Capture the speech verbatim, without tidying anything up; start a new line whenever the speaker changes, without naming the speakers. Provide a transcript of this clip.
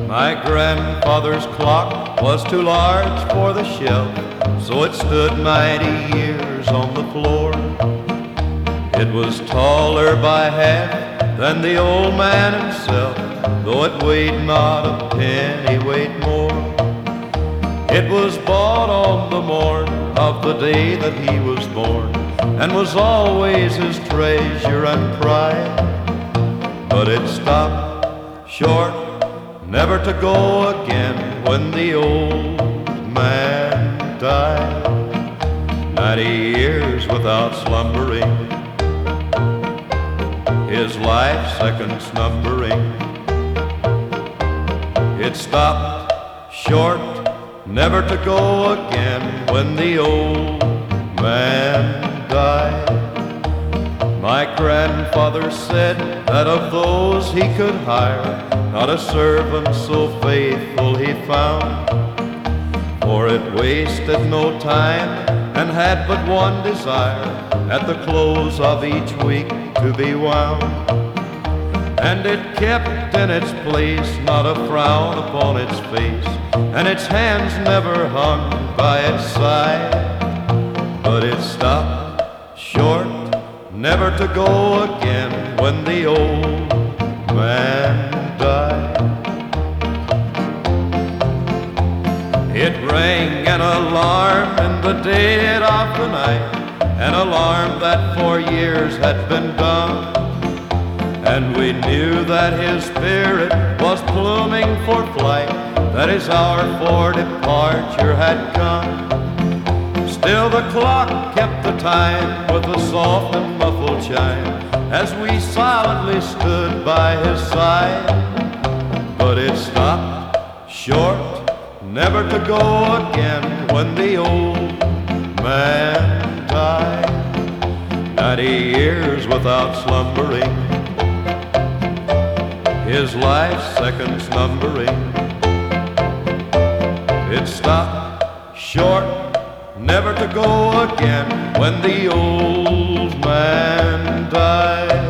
My grandfather's clock was too large for the shelf, so it stood ninety years on the floor. It was taller by half than the old man himself, though it weighed not a pennyweight more. It was bought on the morn of the day that he was born, and was always his treasure and pride. But it stopped short, never to go again, when the old man died. Ninety years without slumbering, his life seconds numbering. It stopped short, never to go again, when the old man died. My grandfather said that of those he could hire, not a servant so faithful he found, for it wasted no time and had but one desire, at the close of each week to be wound. And it kept in its place, not a frown upon its face, and its hands never hung by its side. But it stopped short, never to go again, when the old man died. It rang an alarm in the dead of the night, an alarm that for years had been dumb, and we knew that his spirit was pluming for flight, that his hour for departure had come. Still the clock kept the time with a soft and muffled chime, as we silently stood by his side. But it stopped short, never to go again, when the old man died. Ninety years without slumbering, his life seconds numbering. It stopped short, never to go again, when the old man died.